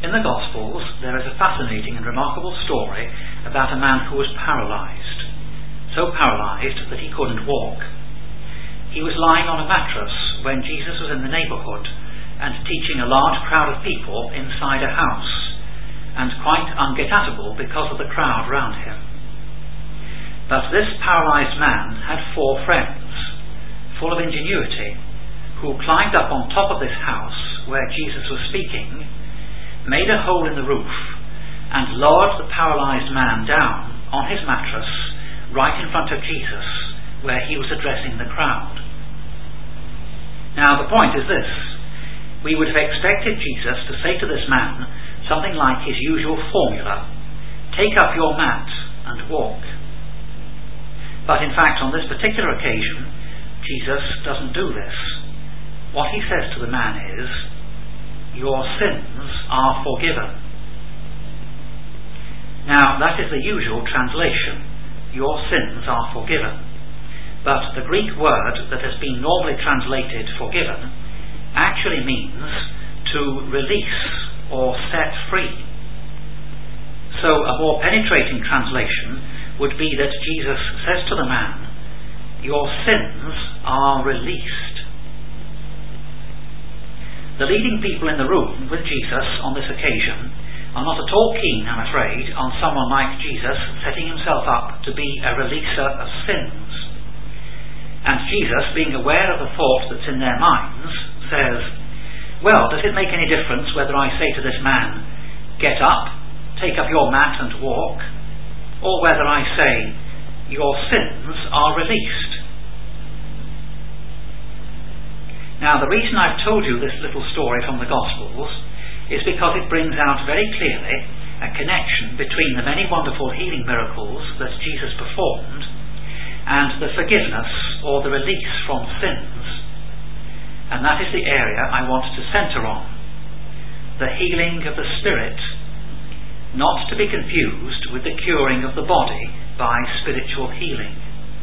In the Gospels, there is a fascinating and remarkable story about a man who was paralysed, so paralysed that he couldn't walk. He was lying on a mattress when Jesus was in the neighbourhood and teaching a large crowd of people inside a house, and quite unget-at-able because of the crowd round him. But this paralysed man had 4 friends, full of ingenuity, who climbed up on top of this house where Jesus was speaking, made a hole in the roof, and lowered the paralysed man down on his mattress right in front of Jesus, where he was addressing the crowd. Now the point is this: we would have expected Jesus to say to this man something like his usual formula, "Take up your mat and walk." But in fact, on this particular occasion, Jesus doesn't do this. What he says to the man is, "Your sins are forgiven." Now, that is the usual translation, "Your sins are forgiven." But the Greek word that has been normally translated forgiven actually means to release or set free. So a more penetrating translation would be that Jesus says to the man, "Your sins are released." The leading people in the room with Jesus on this occasion are not at all keen, I'm afraid, on someone like Jesus setting himself up to be a releaser of sins. And Jesus, being aware of the thought that's in their minds, says, "Well, does it make any difference whether I say to this man, 'Get up, take up your mat and walk,' or whether I say, 'Your sins are released'?" Now, the reason I've told you this little story from the Gospels is because it brings out very clearly a connection between the many wonderful healing miracles that Jesus performed and the forgiveness or the release from sins. And that is the area I want to centre on: the healing of the spirit, not to be confused with the curing of the body by spiritual healing.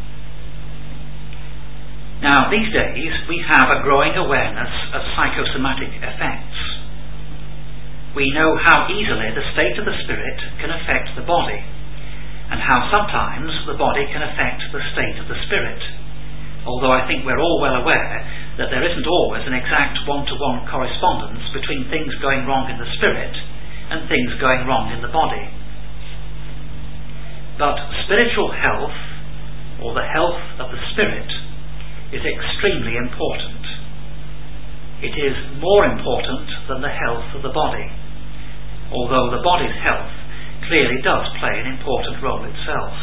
Now, these days we have a growing awareness of psychosomatic effects. We know how easily the state of the spirit can affect the body, and how sometimes the body can affect the state of the spirit, although I think we're all well aware that there isn't always an exact one-to-one correspondence between things going wrong in the spirit and things going wrong in the body. But spiritual health, or the health of the spirit, is extremely important. It is more important than the health of the body, although the body's health clearly does play an important role itself.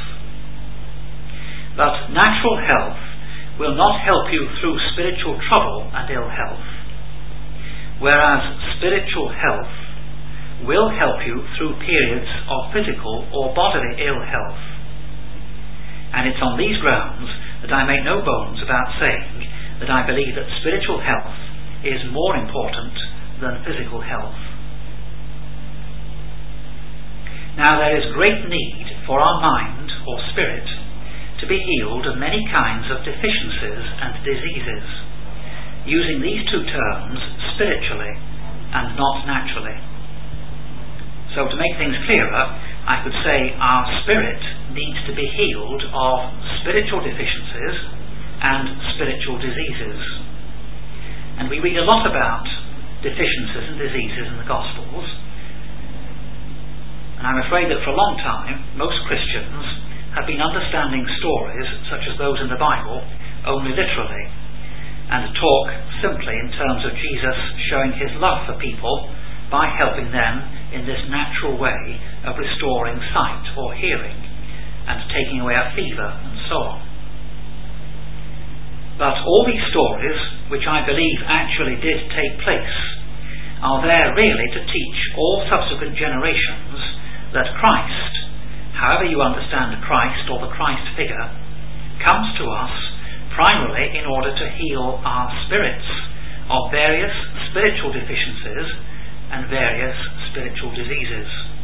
But natural health will not help you through spiritual trouble and ill health, whereas spiritual health will help you through periods of physical or bodily ill health. And it's on these grounds that I make no bones about saying that I believe that spiritual health is more important than physical health. Now, there is great need for our mind or spirit to be healed of many kinds of deficiencies and diseases, using these two terms spiritually and not naturally. So, to make things clearer, I could say our spirit needs to be healed of spiritual deficiencies and spiritual diseases. And we read a lot about deficiencies and diseases in the Gospels. And I'm afraid that for a long time, most Christians have been understanding stories such as those in the Bible only literally, and talk simply in terms of Jesus showing his love for people by helping them in this natural way of restoring sight or hearing and taking away a fever and so on. But all these stories, which I believe actually did take place, are there really to teach all subsequent generations that Christ, however you understand Christ or the Christ figure, comes to us primarily in order to heal our spirits of various spiritual deficiencies and various spiritual diseases,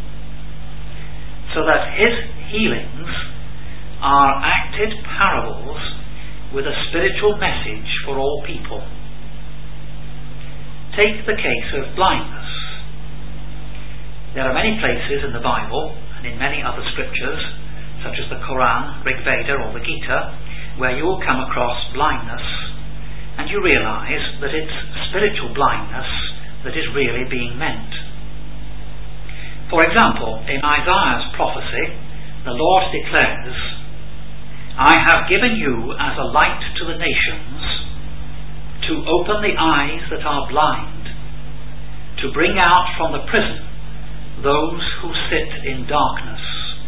so that his healings are acted parables with a spiritual message for all people. Take the case of blindness. There are many places in the Bible and in many other scriptures, such as the Quran, Rig Veda or the Gita, where you will come across blindness, and you realise that it's spiritual blindness that is really being meant. For example, in Isaiah's prophecy, the Lord declares, "I have given you as a light to the nations, to open the eyes that are blind, to bring out from the prison those who sit in darkness."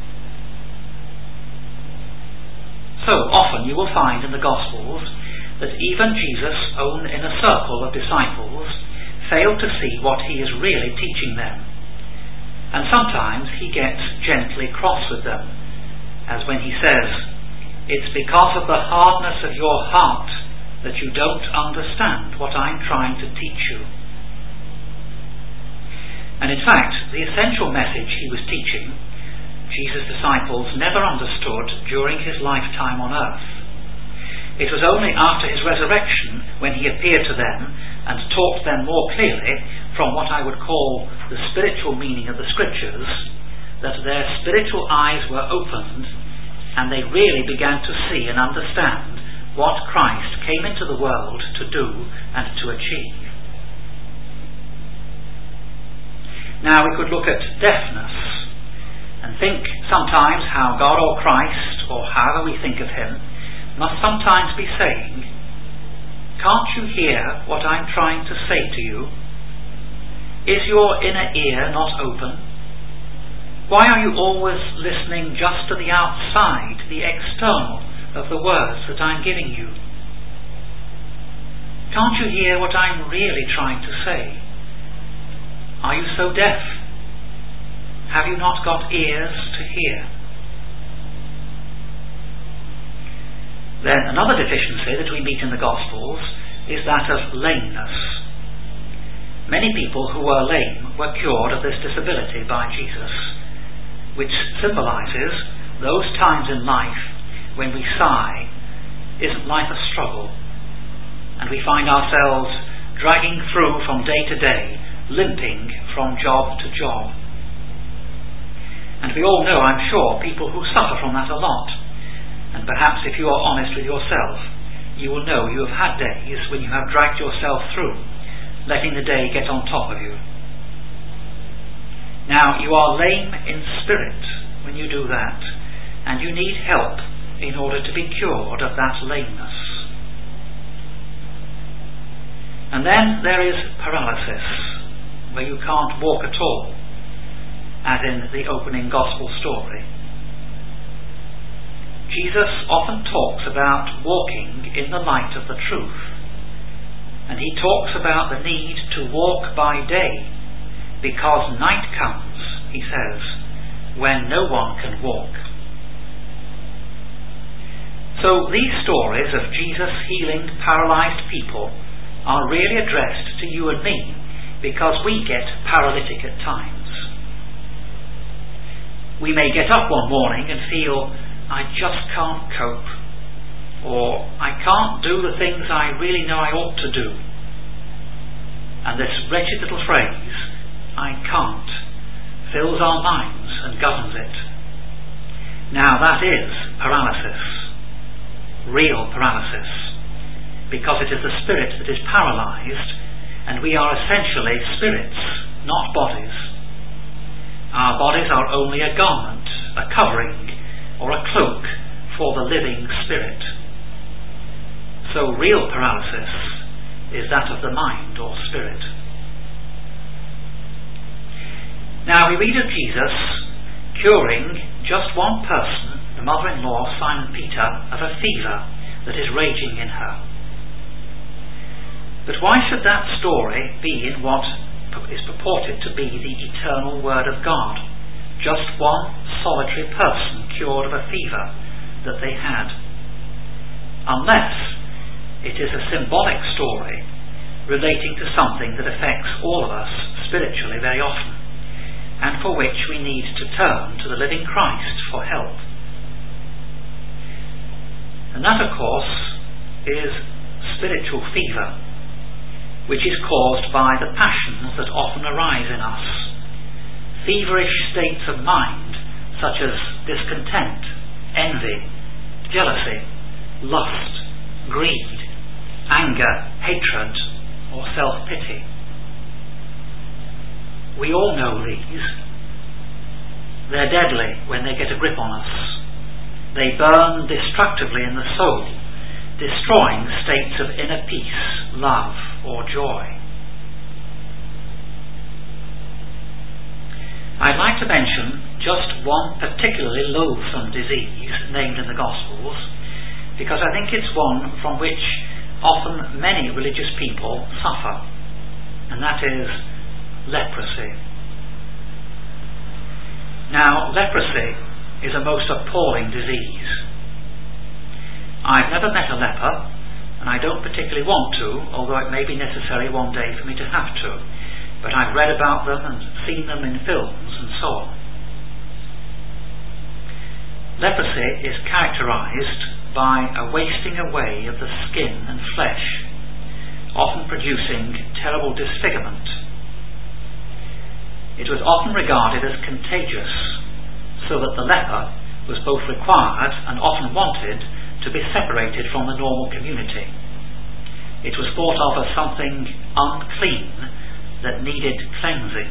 So often you will find in the Gospels that even Jesus' own inner circle of disciples fail to see what he is really teaching them. And sometimes he gets gently cross with them, as when he says, "It's because of the hardness of your heart that you don't understand what I'm trying to teach you." And in fact, the essential message he was teaching, Jesus' disciples never understood during his lifetime on earth. It was only after his resurrection, when he appeared to them and taught them more clearly from what I would call the spiritual meaning of the scriptures, that their spiritual eyes were opened and they really began to see and understand what Christ came into the world to do and to achieve. Now we could look at deafness and think sometimes how God or Christ, or however we think of him, must sometimes be saying, "Can't you hear what I'm trying to say to you? Is your inner ear not open? Why are you always listening just to the outside, the external of the words that I'm giving you? Can't you hear what I'm really trying to say? Are you so deaf? Have you not got ears to hear?" Then another deficiency that we meet in the Gospels is that of lameness. Many people who were lame were cured of this disability by Jesus, which symbolises those times in life when we sigh, "Isn't life a struggle?" and we find ourselves dragging through from day to day, limping from job to job. And we all know, I'm sure, people who suffer from that a lot. And perhaps if you are honest with yourself, you will know you have had days when you have dragged yourself through, letting the day get on top of you. Now, you are lame in spirit when you do that, and you need help in order to be cured of that lameness. And then there is paralysis, where you can't walk at all, as in the opening Gospel story. Jesus often talks about walking in the light of the truth, and he talks about the need to walk by day, because night comes, he says, when no one can walk. So these stories of Jesus healing paralysed people are really addressed to you and me, because we get paralytic at times. We may get up one morning and feel, "I just can't cope," or "I can't do the things I really know I ought to do." And this wretched little phrase, "I can't," fills our minds and governs it. Now that is paralysis, real paralysis, because it is the spirit that is paralysed, and we are essentially spirits, not bodies. Our bodies are only a garment, a covering, or a cloak for the living spirit. So real paralysis is that of the mind or spirit. Now we read of Jesus curing just one person, the mother-in-law Simon Peter, of a fever that is raging in her. But why should that story be in what is purported to be the eternal Word of God? Just one solitary person cured of a fever that they had. Unless it is a symbolic story relating to something that affects all of us spiritually very often, and for which we need to turn to the living Christ for help. And that, of course, is spiritual fever, which is caused by the passions that often arise in us. feverish states of mind such as discontent, envy, jealousy, lust, greed, anger, hatred, or self-pity. We all know these. They're deadly when they get a grip on us. They burn destructively in the soul, destroying states of inner peace, love, or joy. I'd like to mention just one particularly loathsome disease named in the Gospels, because I think it's one from which often many religious people suffer, and that is leprosy. Now, leprosy is a most appalling disease. I've never met a leper, and I don't particularly want to, although it may be necessary one day for me to have to. But I've read about them and seen them in films and so on. Leprosy is characterized by a wasting away of the skin and flesh, often producing terrible disfigurement. It was often regarded as contagious, so that the leper was both required and often wanted to be separated from the normal community. It was thought of as something unclean that needed cleansing.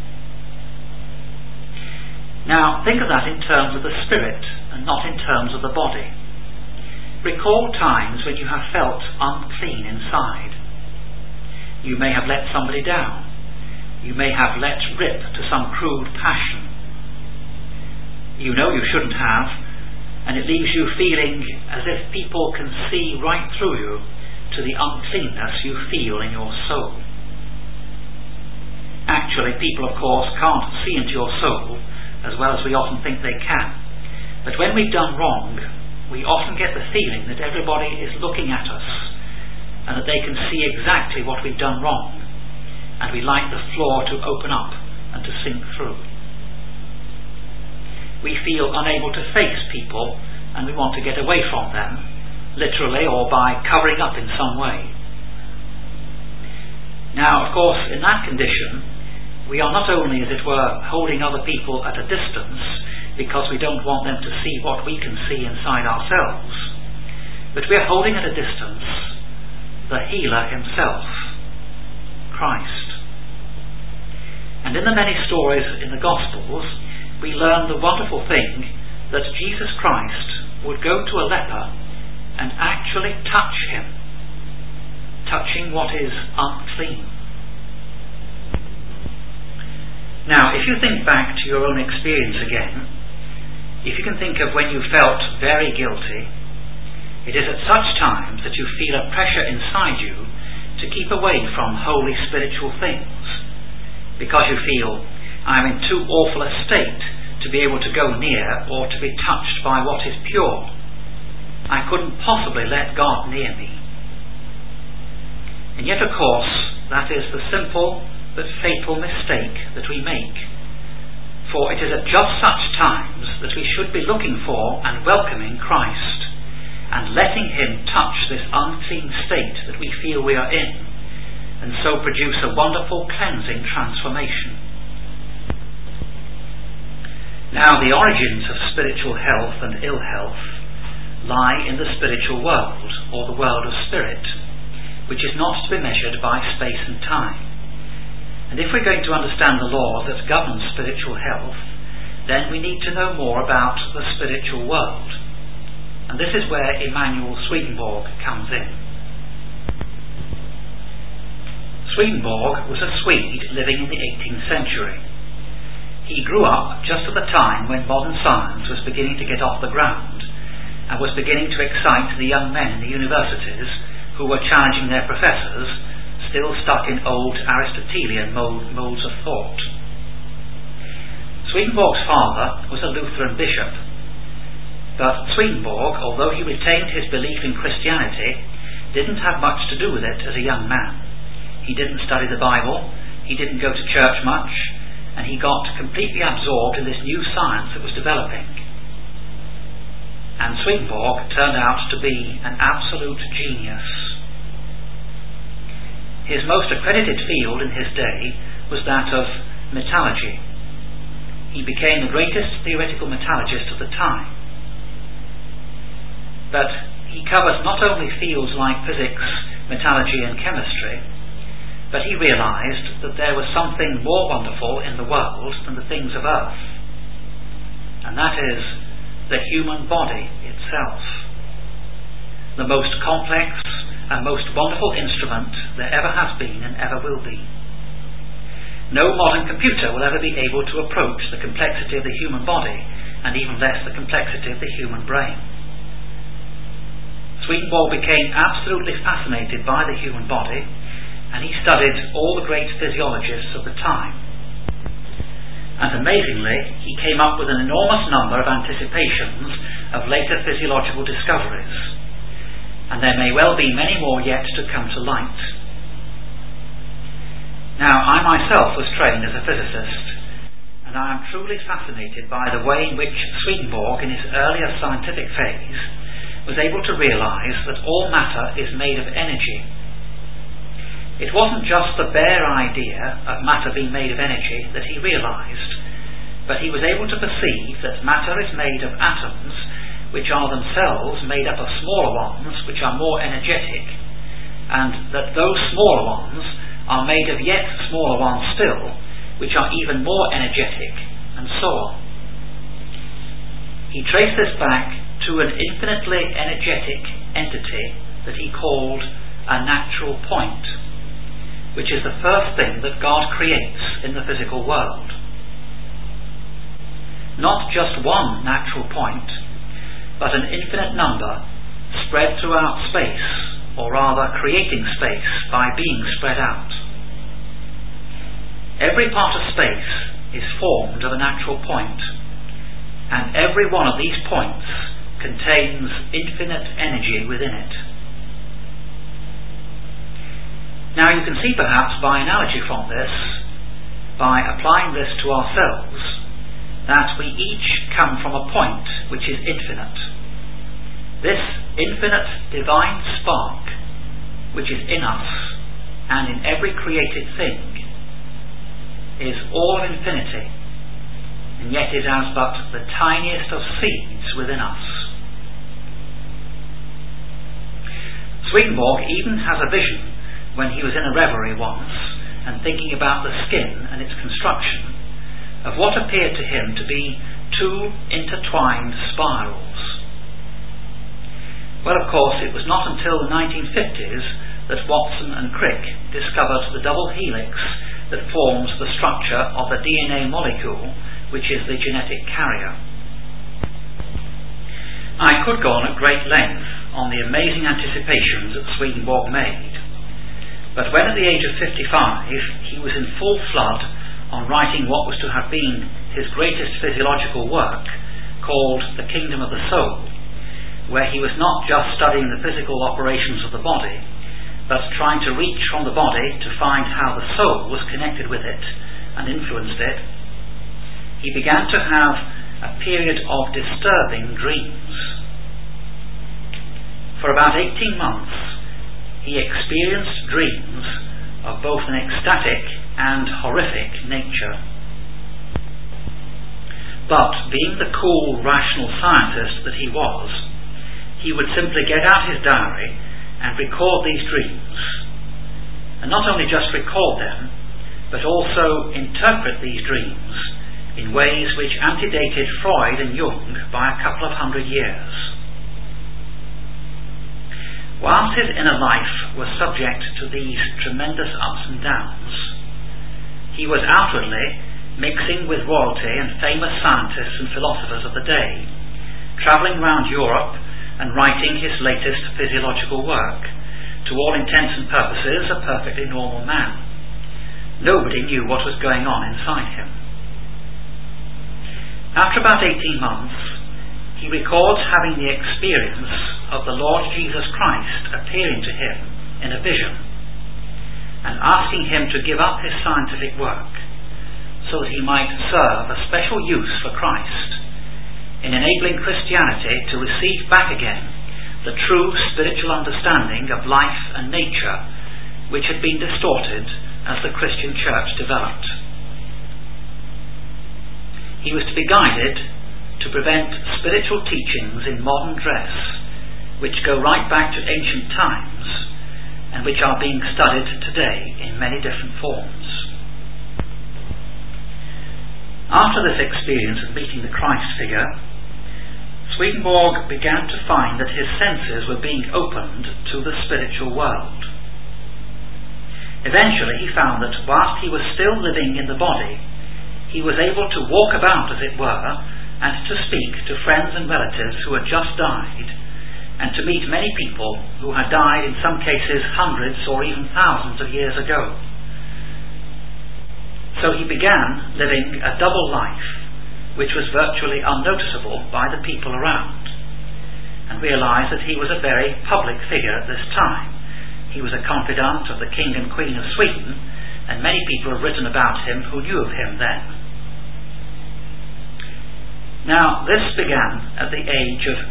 Now, think of that in terms of the spirit and not in terms of the body. Recall times when you have felt unclean inside. You may have let somebody down. You may have let rip to some crude passion. You know you shouldn't have, and it leaves you feeling as if people can see right through you to the uncleanness you feel in your soul. Actually, people, of course, can't see into your soul as well as we often think they can. But when we've done wrong, we often get the feeling that everybody is looking at us and that they can see exactly what we've done wrong, and we like the floor to open up and to sink through. We feel unable to face people, and we want to get away from them, literally or by covering up in some way. Now, of course, in that condition, we are not only, as it were, holding other people at a distance because we don't want them to see what we can see inside ourselves, but we are holding at a distance the healer himself, Christ. And in the many stories in the Gospels, we learn the wonderful thing that Jesus Christ would go to a leper and actually touch him, touching what is unclean. Now, if you think back to your own experience again, if you can think of when you felt very guilty, it is at such times that you feel a pressure inside you to keep away from holy spiritual things, because you feel, I'm in too awful a state to be able to go near or to be touched by what is pure. I couldn't possibly let God near me. And yet, of course, that is the simple but fatal mistake that we make. For it is at just such times that we should be looking for and welcoming Christ, and letting him touch this unclean state that we feel we are in, and so produce a wonderful cleansing transformation. Now, the origins of spiritual health and ill health lie in the spiritual world, or the world of spirit, which is not to be measured by space and time. And if we're going to understand the laws that govern spiritual health, then we need to know more about the spiritual world. And this is where Emanuel Swedenborg comes in. Swedenborg was a Swede living in the 18th century. He grew up just at the time when modern science was beginning to get off the ground and was beginning to excite the young men in the universities who were challenging their professors, still stuck in old Aristotelian moulds of thought. Swedenborg's father was a Lutheran bishop, but Swedenborg, although he retained his belief in Christianity, didn't have much to do with it as a young man. He didn't study the Bible, he didn't go to church much, and he got completely absorbed in this new science that was developing. And Swedenborg turned out to be an absolute genius. His most accredited field in his day was that of metallurgy, he became the greatest theoretical metallurgist of the time. But he covered not only fields like physics, metallurgy and chemistry, but he realized that there was something more wonderful in the world than the things of earth, and that is the human body itself, the most complex and most wonderful instrument there ever has been and ever will be. No modern computer will ever be able to approach the complexity of the human body, and even less the complexity of the human brain. Swedenborg became absolutely fascinated by the human body, and he studied all the great physiologists of the time. And amazingly, he came up with an enormous number of anticipations of later physiological discoveries, and there may well be many more yet to come to light. Now, I myself was trained as a physicist, and I am truly fascinated by the way in which Swedenborg, in his earlier scientific phase, was able to realise that all matter is made of energy. It wasn't just the bare idea of matter being made of energy that he realised, but he was able to perceive that matter is made of atoms which are themselves made up of smaller ones which are more energetic, and that those smaller ones are made of yet smaller ones still, which are even more energetic, and so on. He traced this back to an infinitely energetic entity that he called a natural point, which is the first thing that God creates in the physical world. Not just one natural point, but an infinite number spread throughout space, or rather creating space by being spread out. Every part of space is formed of a natural point, and every one of these points contains infinite energy within it. Now you can see perhaps by analogy from this, by applying this to ourselves, that we each come from a point which is infinite. This infinite divine spark which is in us and in every created thing is all of infinity, and yet is as but the tiniest of seeds within us. Swedenborg even has a vision when he was in a reverie once and thinking about the skin and its construction of what appeared to him to be two intertwined spirals. Well, of course, it was not until the 1950s that Watson and Crick discovered the double helix that forms the structure of the DNA molecule, which is the genetic carrier. I could go on at great length on the amazing anticipations that Swedenborg made, but when at the age of 55 he was in full flood on writing what was to have been his greatest physiological work, called The Kingdom of the Soul, where he was not just studying the physical operations of the body, but trying to reach from the body to find how the soul was connected with it and influenced it, he began to have a period of disturbing dreams. For about 18 months he experienced dreams of both an ecstatic and horrific nature. But being the cool, rational scientist that he was, he would simply get out his diary and record these dreams, and not only just record them, but also interpret these dreams in ways which antedated Freud and Jung by a couple of 100 years. Whilst his inner life was subject to these tremendous ups and downs, he was outwardly mixing with royalty and famous scientists and philosophers of the day, travelling round Europe and writing his latest physiological work, to all intents and purposes a perfectly normal man. Nobody knew what was going on inside him. After about 18 months, he records having the experience of the Lord Jesus Christ appearing to him in a vision and asking him to give up his scientific work so that he might serve a special use for Christ in enabling Christianity to receive back again the true spiritual understanding of life and nature which had been distorted as the Christian church developed. he was to be guided to prevent spiritual teachings in modern dress, which go right back to ancient times and which are being studied today in many different forms. After this experience of meeting the Christ figure, Swedenborg began to find that his senses were being opened to the spiritual world. Eventually he found that whilst he was still living in the body, he was able to walk about, as it were, and to speak to friends and relatives who had just died, and to meet many people who had died, in some cases hundreds or even thousands of years ago. So he began living a double life, which was virtually unnoticeable by the people around, and realised that he was a very public figure at this time. He was a confidant of the King and Queen of Sweden, and many people have written about him who knew of him then. Now, this began at the age of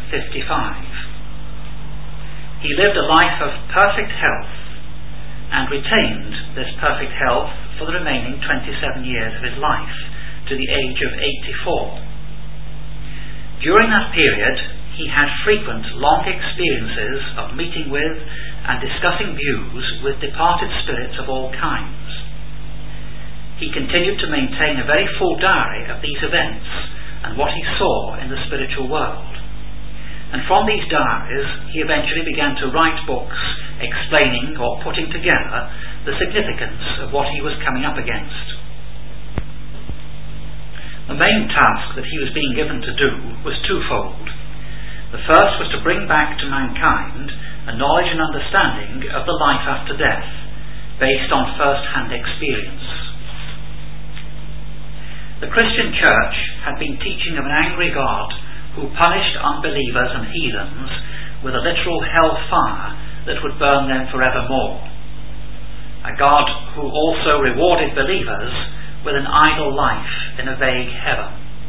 55. He lived a life of perfect health, and retained this perfect health for the remaining 27 years of his life, to the age of 84. During that period, he had frequent, long experiences of meeting with and discussing views with departed spirits of all kinds. He continued to maintain a very full diary of these events and what he saw in the spiritual world. And from these diaries, he eventually began to write books explaining or putting together the significance of what he was coming up against. The main task that he was being given to do was twofold. The first was to bring back to mankind a knowledge and understanding of the life after death, based on first-hand experience. The Christian Church had been teaching of an angry God who punished unbelievers and heathens with a literal hell fire that would burn them forevermore. A God who also rewarded believers with an idle life in a vague heaven.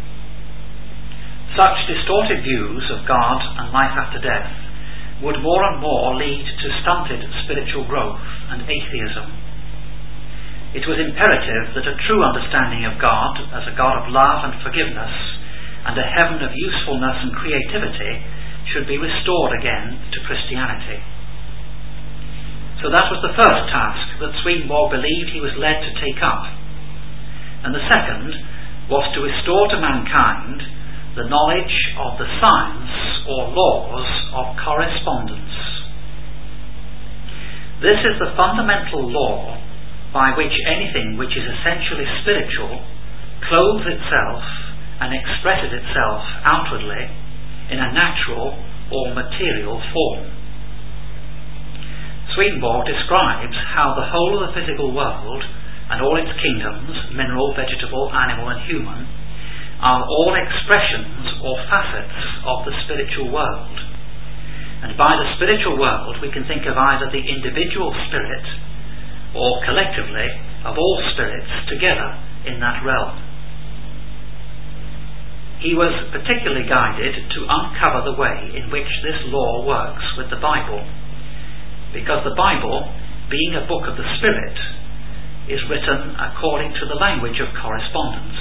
Such distorted views of God and life after death would more and more lead to stunted spiritual growth and atheism. It was imperative that a true understanding of God as a God of love and forgiveness and a heaven of usefulness and creativity should be restored again to Christianity. So that was the first task that Swedenborg believed he was led to take up. And the second was to restore to mankind the knowledge of the science or laws of correspondence. This is the fundamental law by which anything which is essentially spiritual clothes itself and expresses itself outwardly in a natural or material form. Swedenborg describes how the whole of the physical world and all its kingdoms, mineral, vegetable, animal and human, are all expressions or facets of the spiritual world. And by the spiritual world we can think of either the individual spirit or collectively of all spirits together in that realm. He was particularly guided to uncover the way in which this law works with the Bible, because the Bible, being a book of the Spirit, is written according to the language of correspondence.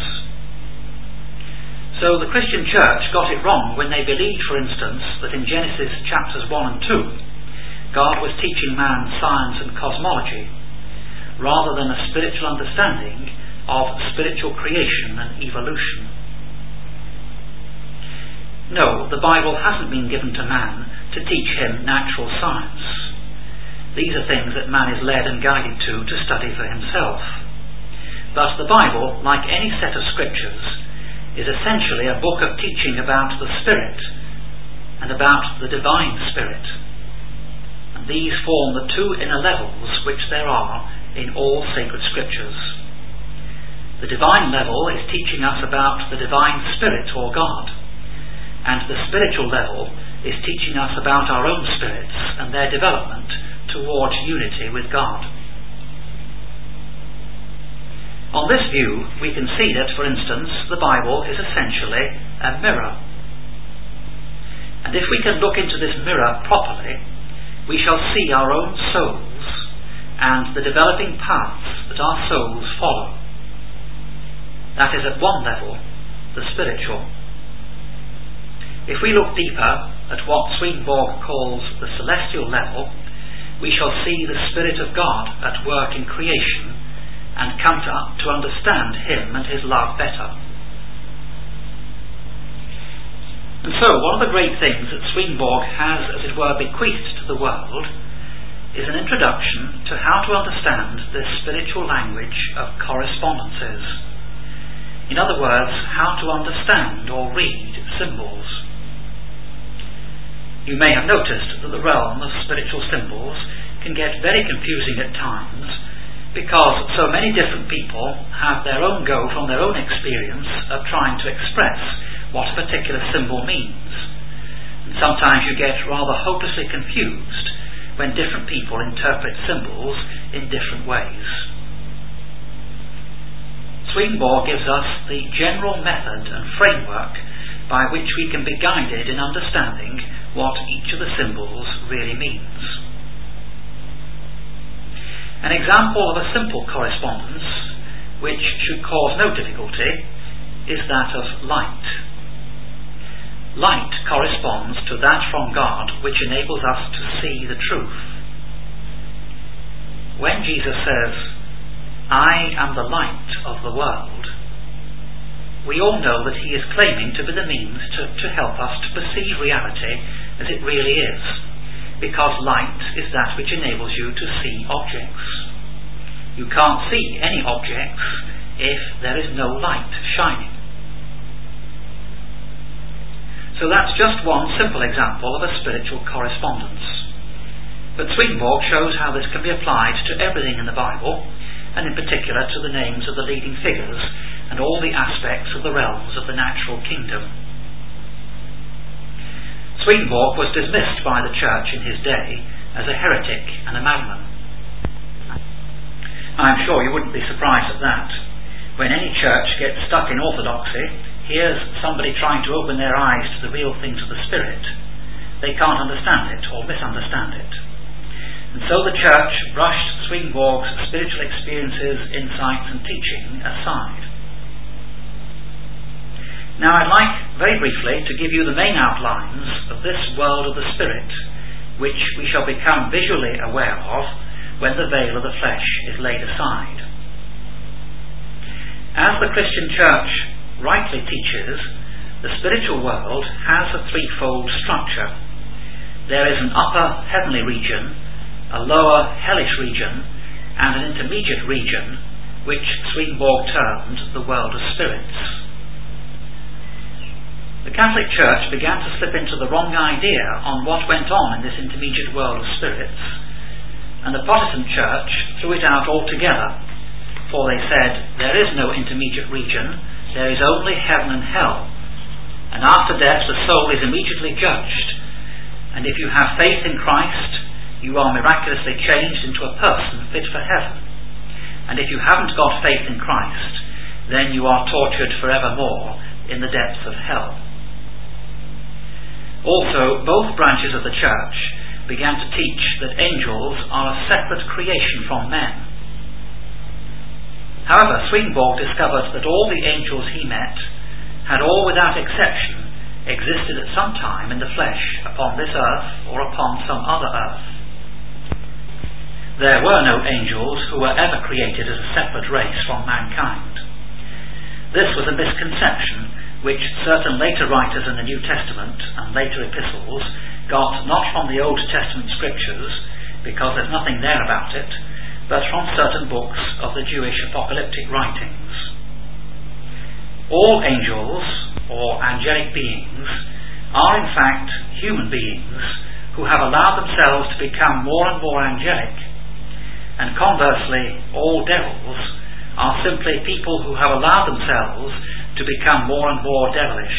So the Christian Church got it wrong when they believed, for instance, that in Genesis chapters 1 and 2, God was teaching man science and cosmology, rather than a spiritual understanding of spiritual creation and evolution. No, the Bible hasn't been given to man to teach him natural science. These are things that man is led and guided to study for himself. But the Bible, like any set of scriptures, is essentially a book of teaching about the Spirit and about the Divine Spirit. And these form the two inner levels which there are in all sacred scriptures. The divine level is teaching us about the divine Spirit or God, and the spiritual level is teaching us about our own spirits and their development towards unity with God. On this view, we can see that, for instance, the Bible is essentially a mirror. And if we can look into this mirror properly, we shall see our own souls and the developing paths that our souls follow. That is, at one level, the spiritual. If we look deeper at what Swedenborg calls the celestial level, we shall see the Spirit of God at work in creation and come to understand Him and His love better. And so, one of the great things that Swedenborg has, as it were, bequeathed to the world is an introduction to how to understand the spiritual language of correspondences. In other words, how to understand or read symbols. You may have noticed that the realm of spiritual symbols can get very confusing at times because so many different people have their own go from their own experience of trying to express what a particular symbol means. And sometimes you get rather hopelessly confused when different people interpret symbols in different ways. Swedenborg gives us the general method and framework by which we can be guided in understanding what each of the symbols really means. An example of a simple correspondence, which should cause no difficulty, is that of light. Light corresponds to that from God which enables us to see the truth. When Jesus says, "I am the light of the world," we all know that He is claiming to be the means to help us to perceive reality as it really is, because light is that which enables you to see objects. You can't see any objects if there is no light shining. So that's just one simple example of a spiritual correspondence. But Swedenborg shows how this can be applied to everything in the Bible, and in particular to the names of the leading figures and all the aspects of the realms of the natural kingdom. Swedenborg was dismissed by the church in his day as a heretic and a madman. I'm sure you wouldn't be surprised at that. When any church gets stuck in orthodoxy, here's somebody trying to open their eyes to the real things of the Spirit. They can't understand it or misunderstand it. And so the church brushed Swedenborg's spiritual experiences, insights and teaching aside. Now I'd like, very briefly, to give you the main outlines of this world of the Spirit, which we shall become visually aware of when the veil of the flesh is laid aside. As the Christian Church rightly teaches, the spiritual world has a threefold structure. There is an upper heavenly region, a lower hellish region, and an intermediate region, which Swedenborg termed the world of spirits. The Catholic Church began to slip into the wrong idea on what went on in this intermediate world of spirits, and the Protestant Church threw it out altogether, for they said, there is no intermediate region, there is only heaven and hell, and after death the soul is immediately judged, and if you have faith in Christ, you are miraculously changed into a person fit for heaven, and if you haven't got faith in Christ, then you are tortured forevermore in the depths of hell. Also, both branches of the church began to teach that angels are a separate creation from men. However, Swedenborg discovered that all the angels he met had all without exception existed at some time in the flesh upon this earth or upon some other earth. There were no angels who were ever created as a separate race from mankind. This was a misconception which certain later writers in the New Testament and later epistles got not from the Old Testament scriptures, because there's nothing there about it, but from certain books of the Jewish apocalyptic writings. All angels, or angelic beings, are in fact human beings who have allowed themselves to become more and more angelic, and conversely, all devils are simply people who have allowed themselves to become more and more devilish.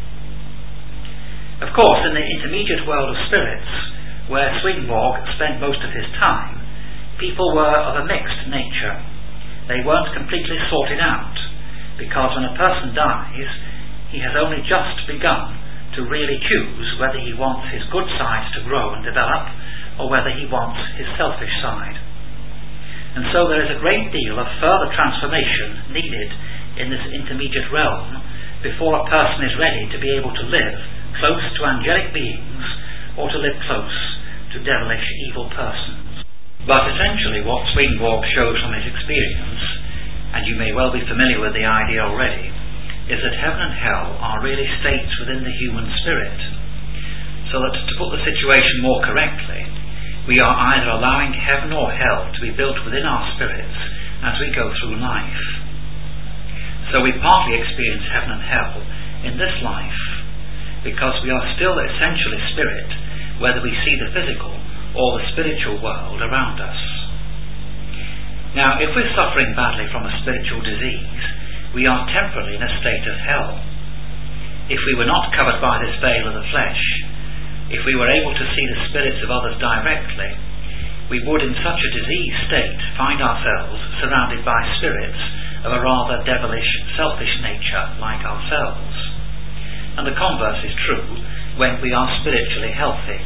Of course, in the intermediate world of spirits, where Swedenborg spent most of his time, people were of a mixed nature. They weren't completely sorted out, because when a person dies, he has only just begun to really choose whether he wants his good side to grow and develop, or whether he wants his selfish side. And so there is a great deal of further transformation needed in this intermediate realm before a person is ready to be able to live close to angelic beings or to live close to devilish evil persons. But essentially what Swedenborg shows from his experience, and you may well be familiar with the idea already, is that heaven and hell are really states within the human spirit. So that, to put the situation more correctly, we are either allowing heaven or hell to be built within our spirits as we go through life. So we partly experience heaven and hell in this life, because we are still essentially spirit, whether we see the physical or the spiritual world around us. Now, if we're suffering badly from a spiritual disease, we are temporarily in a state of hell. If we were not covered by this veil of the flesh, if we were able to see the spirits of others directly, we would in such a diseased state find ourselves surrounded by spirits of a rather devilish, selfish nature like ourselves. And the converse is true when we are spiritually healthy.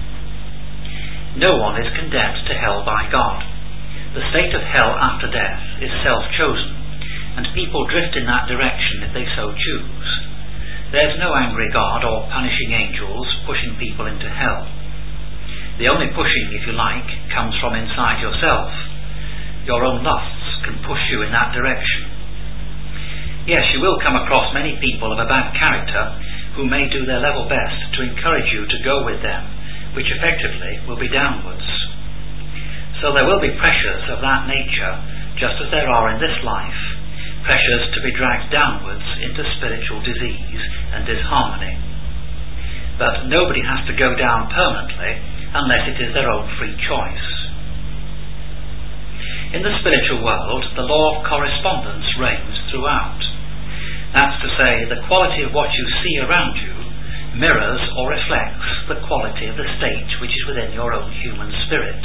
No one is condemned to hell by God. The state of hell after death is self-chosen, and people drift in that direction if they so choose. There's no angry God or punishing angels pushing people into hell. The only pushing, if you like, comes from inside yourself. Your own lusts can push you in that direction. Yes, you will come across many people of a bad character who may do their level best to encourage you to go with them, which effectively will be downwards. So there will be pressures of that nature, just as there are in this life, pressures to be dragged downwards into spiritual disease and disharmony. But nobody has to go down permanently unless it is their own free choice. In the spiritual world, the law of correspondence reigns throughout. That's to say, the quality of what you see around you mirrors or reflects the quality of the state which is within your own human spirit.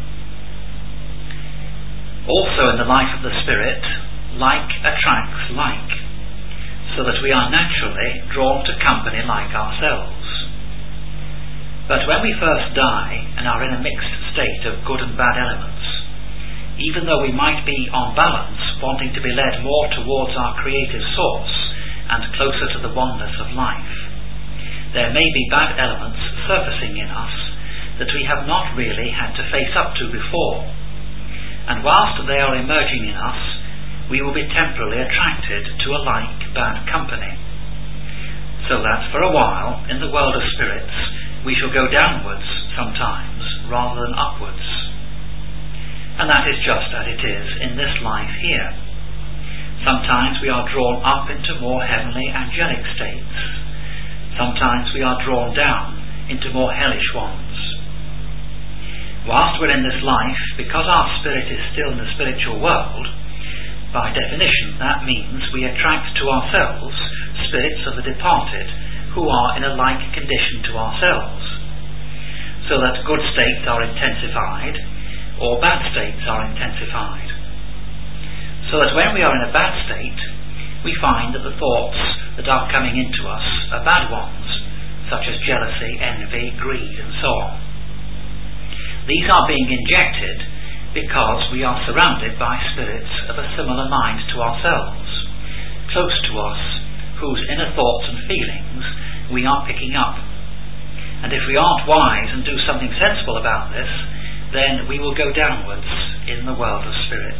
Also in the life of the spirit, like attracts like, so that we are naturally drawn to company like ourselves. But when we first die and are in a mixed state of good and bad elements, even though we might be on balance wanting to be led more towards our creative source and closer to the oneness of life, there may be bad elements surfacing in us that we have not really had to face up to before, and whilst they are emerging in us, we will be temporarily attracted to a like bad company. So that for a while, in the world of spirits, we shall go downwards sometimes rather than upwards. And that is just as it is in this life here. Sometimes we are drawn up into more heavenly angelic states. Sometimes we are drawn down into more hellish ones. Whilst we're in this life, because our spirit is still in the spiritual world, by definition that means we attract to ourselves spirits of the departed who are in a like condition to ourselves, so that good states are intensified or bad states are intensified. So that when we are in a bad state, we find that the thoughts that are coming into us are bad ones, such as jealousy, envy, greed, and so on. These are being injected because we are surrounded by spirits of a similar mind to ourselves, close to us, whose inner thoughts and feelings we are picking up. And if we aren't wise and do something sensible about this, then we will go downwards in the world of spirit.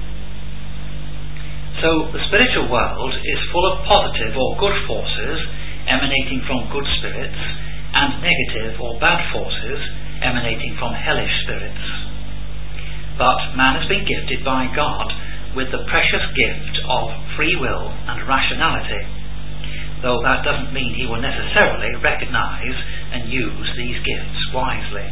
So the spiritual world is full of positive or good forces emanating from good spirits, and negative or bad forces emanating from hellish spirits. But man has been gifted by God with the precious gift of free will and rationality, though that doesn't mean he will necessarily recognise and use these gifts wisely.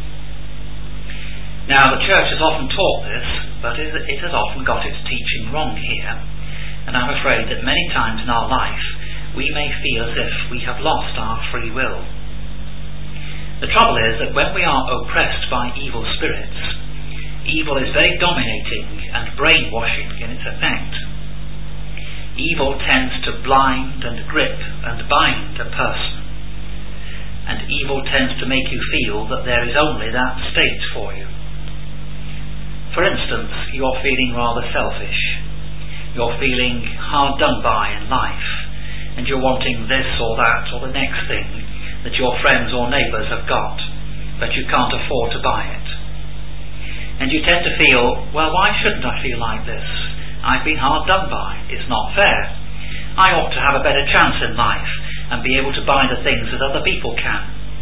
Now, the Church has often taught this, but it has often got its teaching wrong here, and I'm afraid that many times in our life we may feel as if we have lost our free will. The trouble is that when we are oppressed by evil spirits, evil is very dominating and brainwashing in its effect. Evil tends to blind and grip and bind a person, and evil tends to make you feel that there is only that state for you. For instance, you're feeling rather selfish, you're feeling hard done by in life, and you're wanting this or that or the next thing that your friends or neighbours have got, but you can't afford to buy it. And you tend to feel, well, why shouldn't I feel like this? I've been hard done by. It's not fair. I ought to have a better chance in life and be able to buy the things that other people can.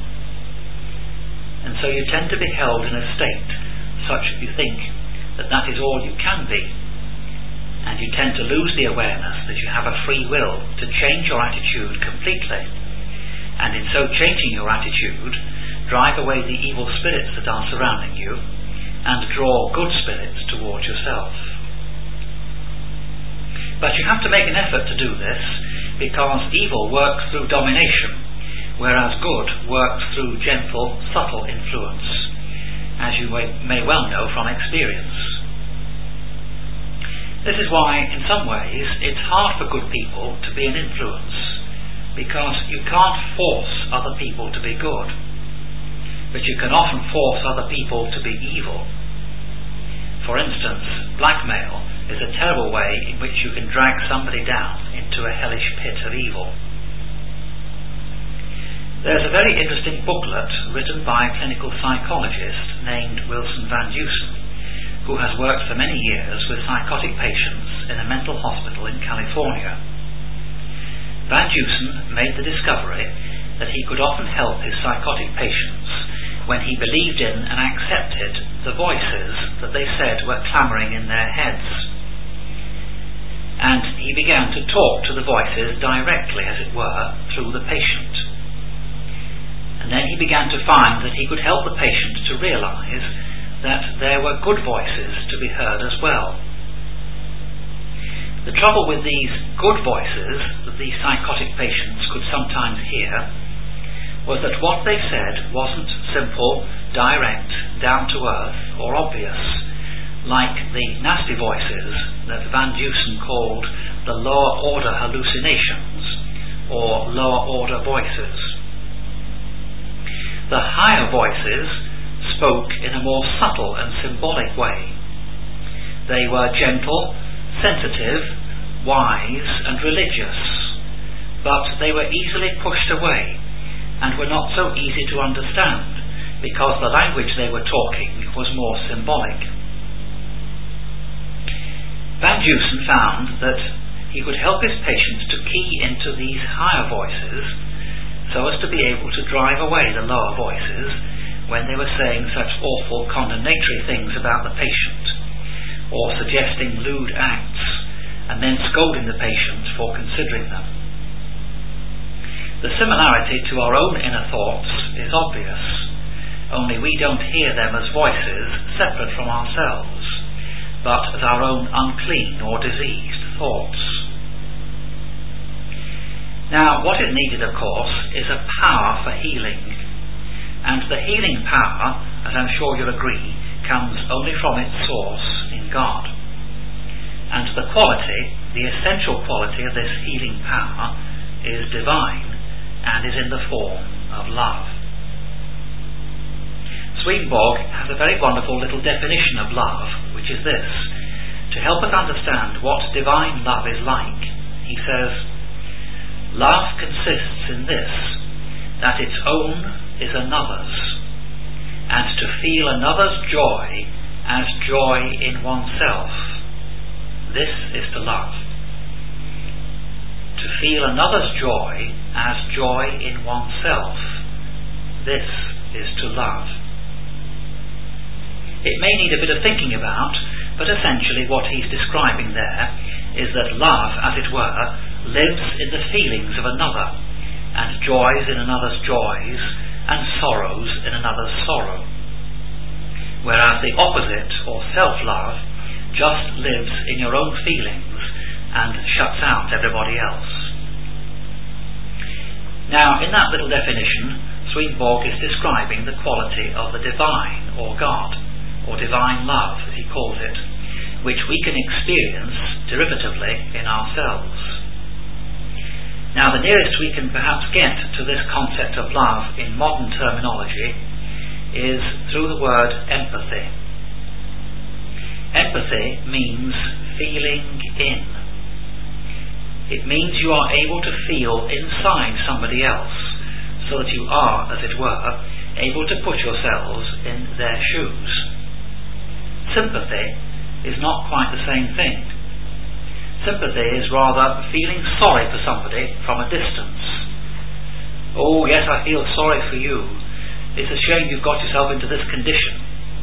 And so you tend to be held in a state such that you think that that is all you can be. And you tend to lose the awareness that you have a free will to change your attitude completely. And in so changing your attitude, drive away the evil spirits that are surrounding you and draw good spirits towards yourself. But you have to make an effort to do this, because evil works through domination, whereas good works through gentle, subtle influence, as you may well know from experience. This is why, in some ways, it's hard for good people to be an influence, because you can't force other people to be good, but you can often force other people to be evil. For instance, blackmail is a terrible way in which you can drag somebody down into a hellish pit of evil. There's a very interesting booklet written by a clinical psychologist named Wilson Van Dusen, who has worked for many years with psychotic patients in a mental hospital in California. Van Dusen made the discovery that he could often help his psychotic patients when he believed in and accepted the voices that they said were clamouring in their heads. And he began to talk to the voices directly, as it were, through the patient. And then he began to find that he could help the patient to realise that there were good voices to be heard as well. The trouble with these good voices that these psychotic patients could sometimes hear was that what they said wasn't simple, direct, down-to-earth or obvious, like the nasty voices that Van Dusen called the lower-order hallucinations or lower-order voices. The higher voices spoke in a more subtle and symbolic way. They were gentle, sensitive, wise and religious, but they were easily pushed away and were not so easy to understand because the language they were talking was more symbolic. Van Dusen found that he could help his patients to key into these higher voices so as to be able to drive away the lower voices when they were saying such awful condemnatory things about the patient or suggesting lewd acts and then scolding the patient for considering them. The similarity to our own inner thoughts is obvious, only we don't hear them as voices separate from ourselves, but as our own unclean or diseased thoughts. Now, what is needed, of course, is a power for healing, and the healing power, as I'm sure you'll agree, comes only from its source in God. And the quality, the essential quality of this healing power is divine and is in the form of love. Swedenborg has a very wonderful little definition of love, which is this: to help us understand what divine love is like, he says, love consists in this, that its own is another's, and to feel another's joy as joy in oneself. This is to love. To feel another's joy as joy in oneself. This is to love. It may need a bit of thinking about, but essentially what he's describing there is that love, as it were, lives in the feelings of another, and joys in another's joys, and sorrows in another's sorrow. Whereas the opposite, or self-love, just lives in your own feelings and shuts out everybody else. Now, in that little definition, Swedenborg is describing the quality of the divine, or God, or divine love, as he calls it, which we can experience derivatively in ourselves. Now, the nearest we can perhaps get to this concept of love in modern terminology is through the word empathy. Empathy means feeling in. It means you are able to feel inside somebody else, so that you are, as it were, able to put yourselves in their shoes. Sympathy is not quite the same thing. Sympathy is rather feeling sorry for somebody from a distance. Oh, yes, I feel sorry for you. It's a shame you've got yourself into this condition.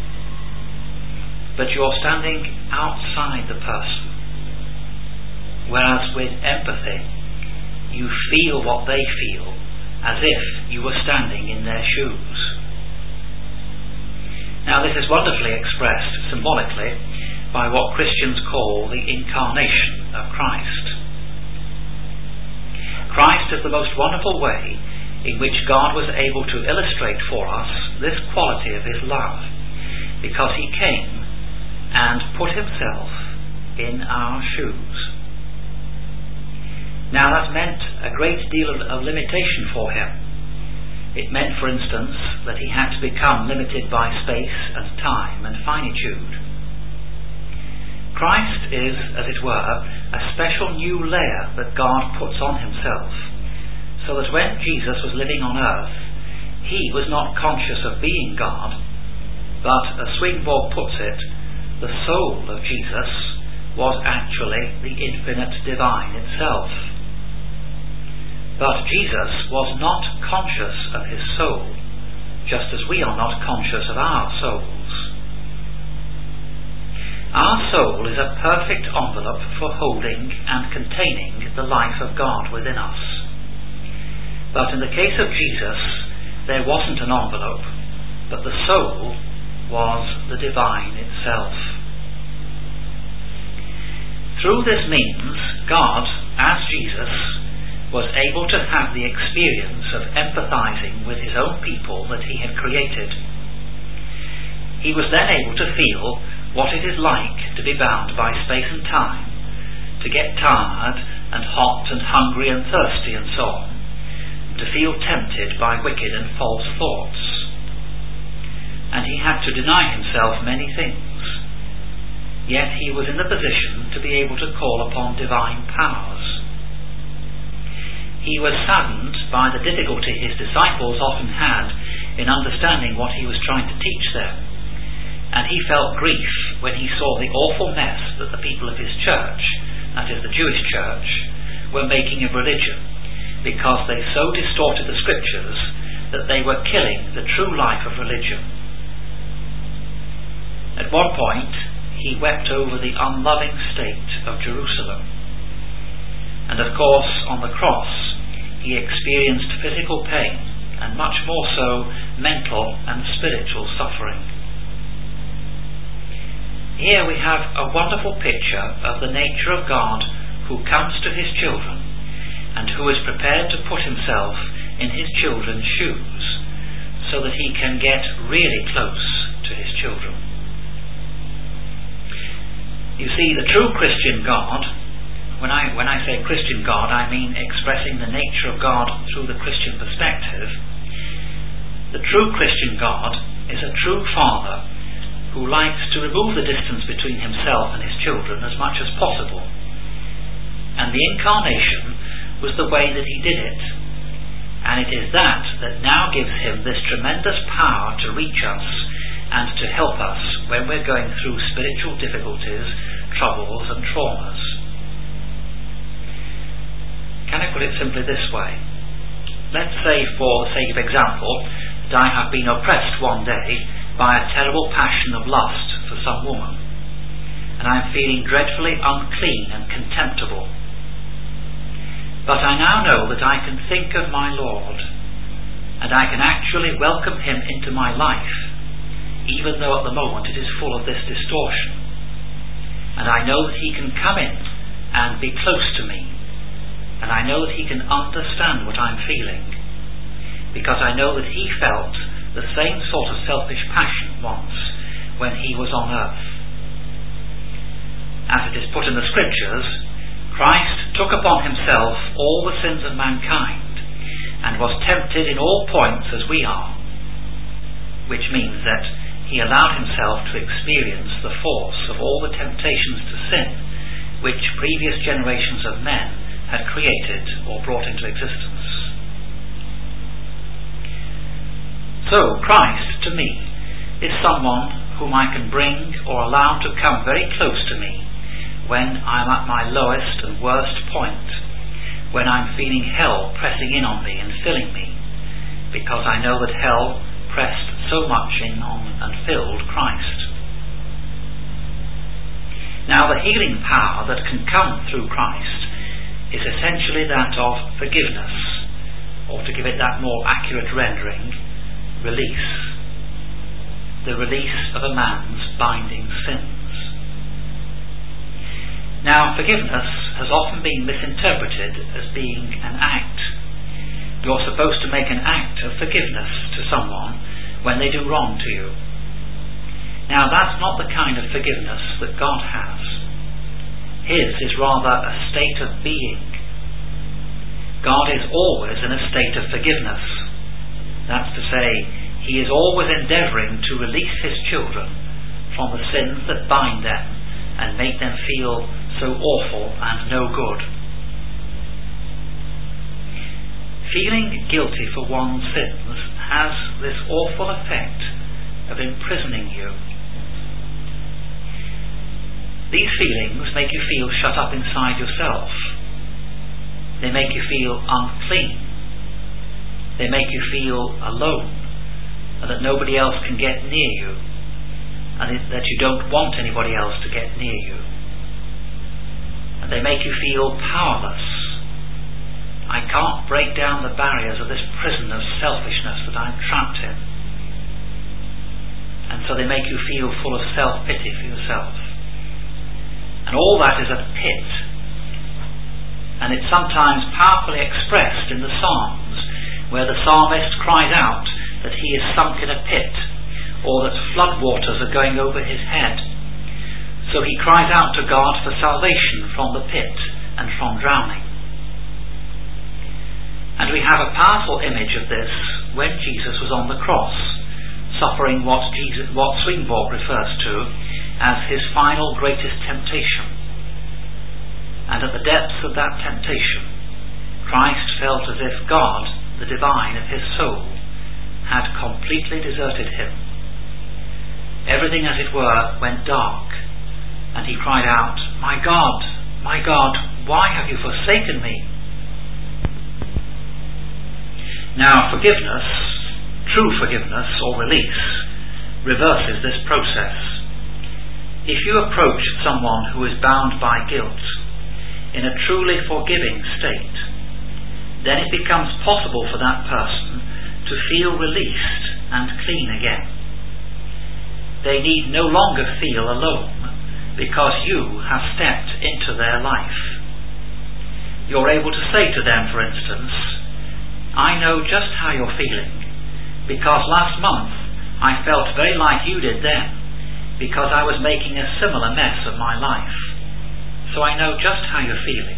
But you're standing outside the person. Whereas with empathy, you feel what they feel, as if you were standing in their shoes. Now, this is wonderfully expressed symbolically by what Christians call the incarnation of Christ. Christ is the most wonderful way in which God was able to illustrate for us this quality of his love, because he came and put himself in our shoes. Now, that meant a great deal of limitation for him. It meant, for instance, that he had to become limited by space and time and finitude. Christ is, as it were, a special new layer that God puts on himself, so that when Jesus was living on earth, he was not conscious of being God, but, as Swedenborg puts it, the soul of Jesus was actually the infinite divine itself. But Jesus was not conscious of his soul, just as we are not conscious of our souls. Our soul is a perfect envelope for holding and containing the life of God within us. But in the case of Jesus, there wasn't an envelope, but the soul was the divine itself. Through this means, God, as Jesus, was able to have the experience of empathizing with his own people that he had created. He was then able to feel what it is like to be bound by space and time, to get tired and hot and hungry and thirsty and so on, to feel tempted by wicked and false thoughts. And he had to deny himself many things, yet he was in the position to be able to call upon divine powers. He was saddened by the difficulty his disciples often had in understanding what he was trying to teach them, and he felt grief when he saw the awful mess that the people of his church, that is the Jewish church, were making of religion, because they so distorted the scriptures that they were killing the true life of religion. At one point, he wept over the unloving state of Jerusalem. And of course, on the cross, he experienced physical pain, and much more so mental and spiritual suffering. Here we have a wonderful picture of the nature of God who comes to his children and who is prepared to put himself in his children's shoes so that he can get really close to his children. You see, the true Christian God, when I say Christian God, I mean expressing the nature of God through the Christian perspective. The true Christian God is a true father who likes to remove the distance between himself and his children as much as possible. And the incarnation was the way that he did it. And it is that that now gives him this tremendous power to reach us and to help us when we're going through spiritual difficulties, troubles and traumas. Can I put it simply this way? Let's say, for the sake of example, that I have been oppressed one day by a terrible passion of lust for some woman, and I am feeling dreadfully unclean and contemptible. But I now know that I can think of my Lord, and I can actually welcome him into my life, even though at the moment it is full of this distortion. And I know that he can come in and be close to me, and I know that he can understand what I'm feeling, because I know that he felt the same sort of selfish passion once when he was on earth. As it is put in the scriptures, Christ took upon himself all the sins of mankind and was tempted in all points as we are, which means that he allowed himself to experience the force of all the temptations to sin which previous generations of men had created or brought into existence. So Christ, to me, is someone whom I can bring or allow to come very close to me when I'm at my lowest and worst point, when I'm feeling hell pressing in on me and filling me, because I know that hell pressed so much in on and filled Christ. Now, the healing power that can come through Christ is essentially that of forgiveness, or to give it that more accurate rendering, release. The release of a man's binding sins. Now, forgiveness has often been misinterpreted as being an act. You're supposed to make an act of forgiveness to someone when they do wrong to you. Now, that's not the kind of forgiveness that God has. His is rather a state of being. God is always in a state of forgiveness. That's to say, He is always endeavouring to release His children from the sins that bind them and make them feel so awful and no good. Feeling guilty for one's sins has this awful effect of imprisoning you. These feelings make you feel shut up inside yourself. They make you feel unclean. They make you feel alone, and that nobody else can get near you, and that you don't want anybody else to get near you. And they make you feel powerless. I can't break down the barriers of this prison of selfishness that I'm trapped in. And so they make you feel full of self-pity for yourself. And all that is a pit. And it's sometimes powerfully expressed in the Psalms, where the psalmist cries out that he is sunk in a pit, or that floodwaters are going over his head. So he cries out to God for salvation from the pit and from drowning. And we have a powerful image of this when Jesus was on the cross, suffering what Swedenborg refers to as his final greatest temptation. And at the depths of that temptation, Christ felt as if God, the divine of his soul, had completely deserted him. Everything, as it were, went dark, and he cried out, my God, why have you forsaken me?" Now, forgiveness, true forgiveness or release, reverses this process. If you approach someone who is bound by guilt in a truly forgiving state, then it becomes possible for that person to feel released and clean again. They need no longer feel alone because you have stepped into their life. You're able to say to them, for instance, "I know just how you're feeling, because last month I felt very like you did then, because I was making a similar mess of my life. So I know just how you're feeling."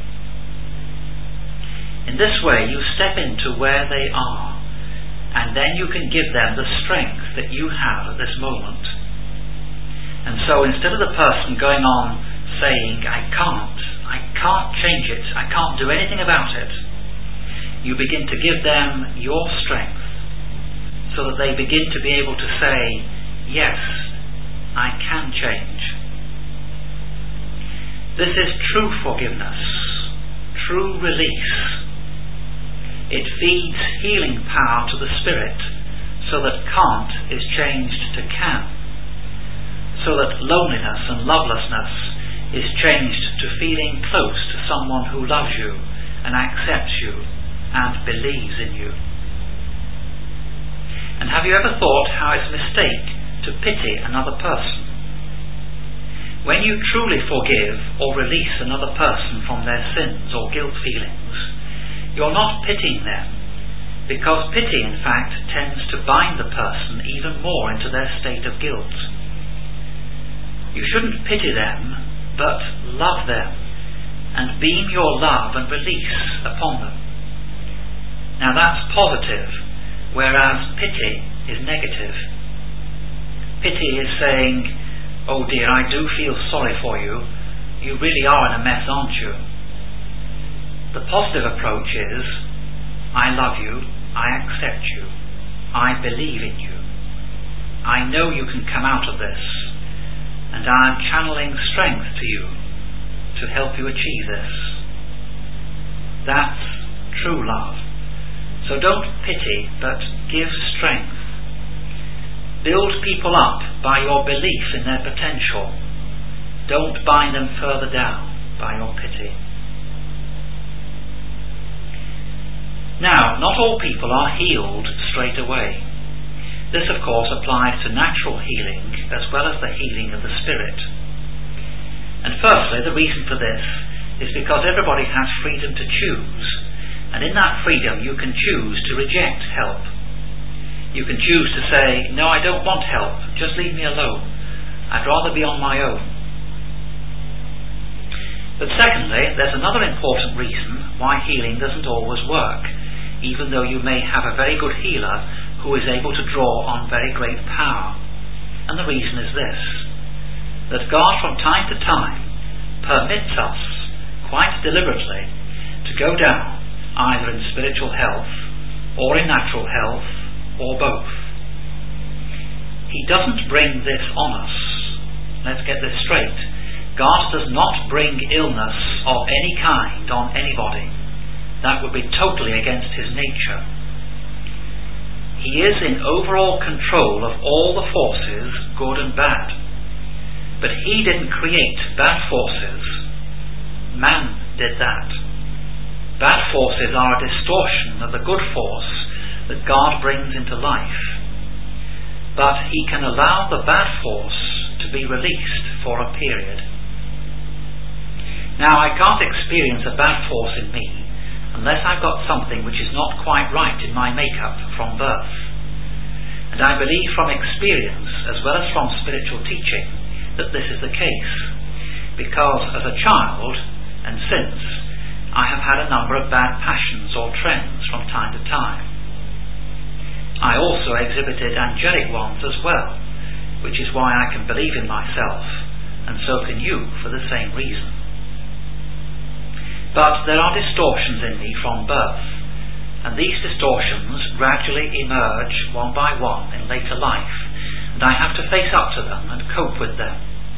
In this way you step into where they are, and then you can give them the strength that you have at this moment. And so instead of the person going on saying, I can't change it, I can't do anything about it, you begin to give them your strength, so that they begin to be able to say, yes, I can change. This is true forgiveness, true release. It feeds healing power to the spirit, so that can't is changed to can, so that loneliness and lovelessness is changed to feeling close to someone who loves you and accepts you and believes in you. And have you ever thought how it's a mistake to pity another person? When you truly forgive or release another person from their sins or guilt feelings, you're not pitying them, because pity, in fact, tends to bind the person even more into their state of guilt. You shouldn't pity them, but love them, and beam your love and release upon them. Now that's positive, whereas pity is negative. Pity is saying, "Oh dear, I do feel sorry for you. You really are in a mess, aren't you?" The positive approach is, I love you, I accept you, I believe in you, I know you can come out of this, and I am channeling strength to you to help you achieve this. That's true love. So don't pity, but give strength. Build people up by your belief in their potential. Don't bind them further down by your pity. Now, not all people are healed straight away. This, of course, applies to natural healing as well as the healing of the spirit. And firstly, the reason for this is because everybody has freedom to choose, and in that freedom you can choose to reject help. You can choose to say, no, I don't want help, just leave me alone. I'd rather be on my own. But secondly, there's another important reason why healing doesn't always work, even though you may have a very good healer who is able to draw on very great power. And the reason is this, that God from time to time permits us, quite deliberately, to go down either in spiritual health or in natural health or both. He doesn't bring this on us. Let's get this straight. God does not bring illness of any kind on anybody. That would be totally against his nature. He is in overall control of all the forces, good and bad. But he didn't create bad forces. Man did that. Bad forces are a distortion of the good force that God brings into life. But he can allow the bad force to be released for a period. Now, I can't experience a bad force in me unless I've got something which is not quite right in my makeup from birth. And I believe from experience as well as from spiritual teaching that this is the case, because as a child and since, I have had a number of bad passions or trends from time to time. I also exhibited angelic ones as well, which is why I can believe in myself, and so can you for the same reason. But there are distortions in me from birth, and these distortions gradually emerge one by one in later life, and I have to face up to them and cope with them.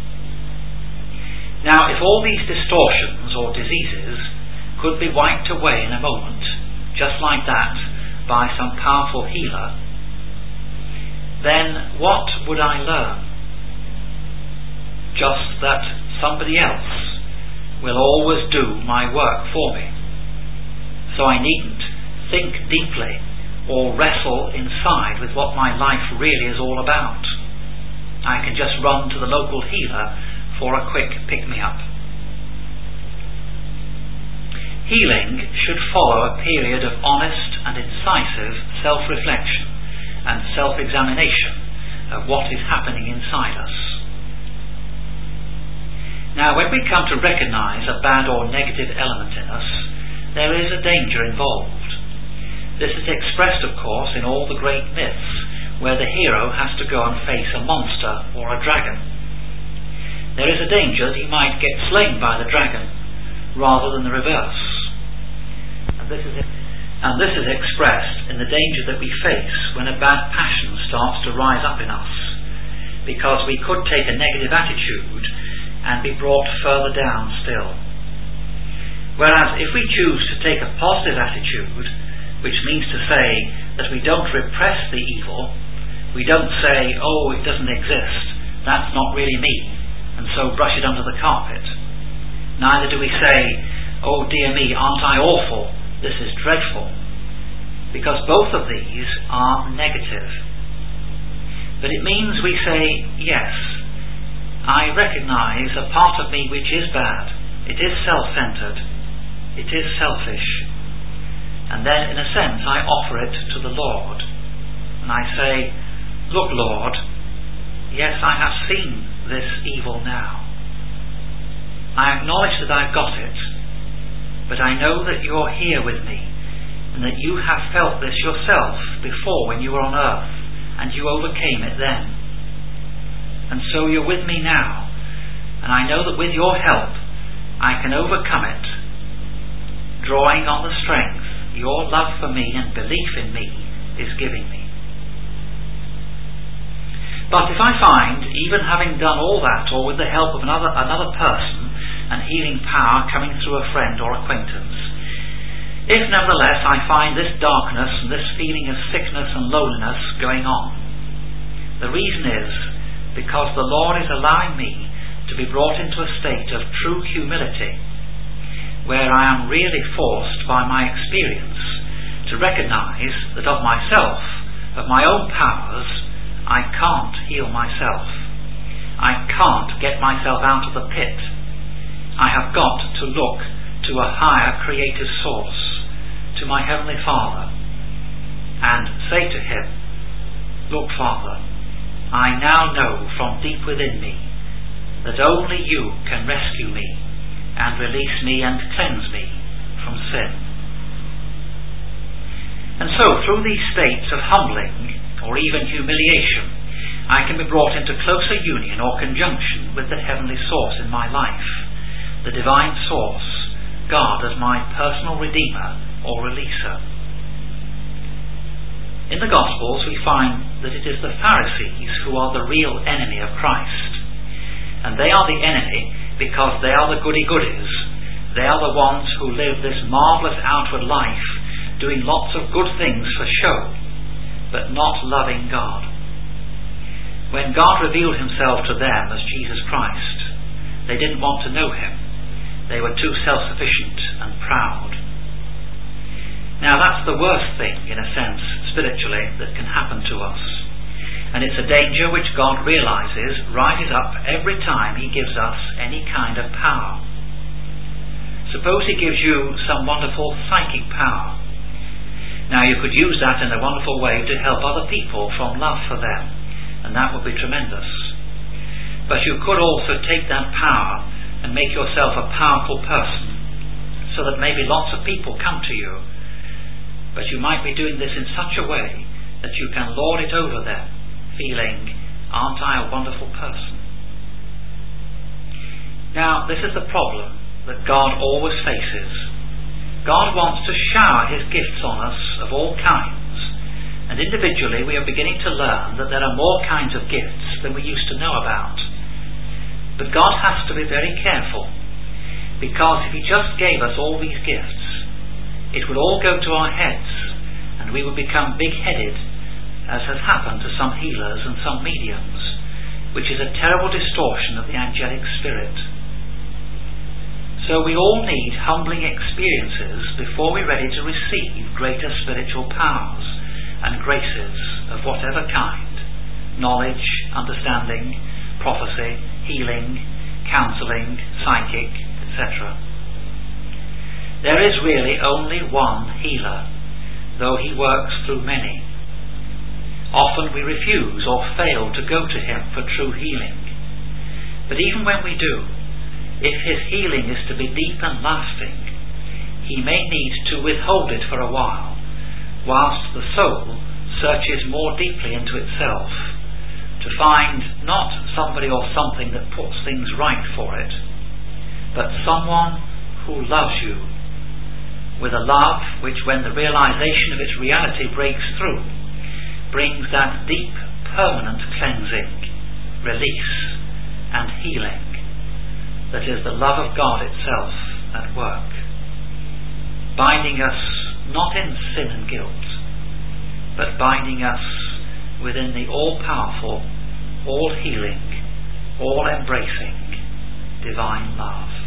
Now, if all these distortions or diseases could be wiped away in a moment, just like that, by some powerful healer, then what would I learn? Just that somebody else will always do my work for me. So I needn't think deeply or wrestle inside with what my life really is all about. I can just run to the local healer for a quick pick-me-up. Healing should follow a period of honest and incisive self-reflection and self-examination of what is happening inside us. Now, when we come to recognize a bad or negative element in us, there is a danger involved. This is expressed, of course, in all the great myths where the hero has to go and face a monster or a dragon. There is a danger that he might get slain by the dragon rather than the reverse. And this is expressed in the danger that we face when a bad passion starts to rise up in us, because we could take a negative attitude and be brought further down still. Whereas if we choose to take a positive attitude, which means to say that we don't repress the evil, we don't say, oh, it doesn't exist, that's not really me, and so brush it under the carpet. Neither do we say, oh dear me, aren't I awful, this is dreadful, because both of these are negative. But it means we say, yes, I recognize a part of me which is bad, it is self-centered, it is selfish, and then in a sense I offer it to the Lord, and I say, look Lord, yes, I have seen this evil now. I acknowledge that I've got it, but I know that you're here with me, and that you have felt this yourself before when you were on earth, and you overcame it then. And so you're with me now, and I know that with your help I can overcome it, drawing on the strength your love for me and belief in me is giving me. But if I find, even having done all that, or with the help of another person, and healing power coming through a friend or acquaintance, if nevertheless I find this darkness and this feeling of sickness and loneliness going on, the reason is because the Lord is allowing me to be brought into a state of true humility, where I am really forced by my experience to recognise that of myself, of my own powers, I can't heal myself. I can't get myself out of the pit. I have got to look to a higher creative source, to my Heavenly Father, and say to Him, "Look, Father, I now know from deep within me that only you can rescue me and release me and cleanse me from sin." And so, through these states of humbling or even humiliation, I can be brought into closer union or conjunction with the heavenly source in my life, the divine source, God as my personal Redeemer or Releaser. In the Gospels we find that it is the Pharisees who are the real enemy of Christ. And they are the enemy because they are the goody-goodies. They are the ones who live this marvellous outward life, doing lots of good things for show, but not loving God. When God revealed Himself to them as Jesus Christ, they didn't want to know Him. They were too self-sufficient and proud. Now that's the worst thing, in a sense, spiritually, that can happen to us. And it's a danger which God realises rises up every time He gives us any kind of power. Suppose He gives you some wonderful psychic power. Now you could use that in a wonderful way to help other people from love for them, and that would be tremendous. But you could also take that power and make yourself a powerful person, so that maybe lots of people come to you, but you might be doing this in such a way that you can lord it over them, feeling, "Aren't I a wonderful person?" Now this is the problem that God always faces. God wants to shower His gifts on us of all kinds, and individually we are beginning to learn that there are more kinds of gifts than we used to know about. But God has to be very careful, because if He just gave us all these gifts, it would all go to our heads, and we would become big-headed, as has happened to some healers and some mediums, which is a terrible distortion of the angelic spirit. So we all need humbling experiences before we're ready to receive greater spiritual powers and graces of whatever kind: knowledge, understanding, prophecy, healing, counselling, psychic, etc. There is really only one healer, though He works through many. Often we refuse or fail to go to Him for true healing. But even when we do, if His healing is to be deep and lasting, He may need to withhold it for a while, whilst the soul searches more deeply into itself, to find not somebody or something that puts things right for it, but someone who loves you, with a love which, when the realization of its reality breaks through, brings that deep, permanent cleansing, release, and healing that is the love of God itself at work, binding us not in sin and guilt, but binding us within the all-powerful, all-healing, all-embracing divine love.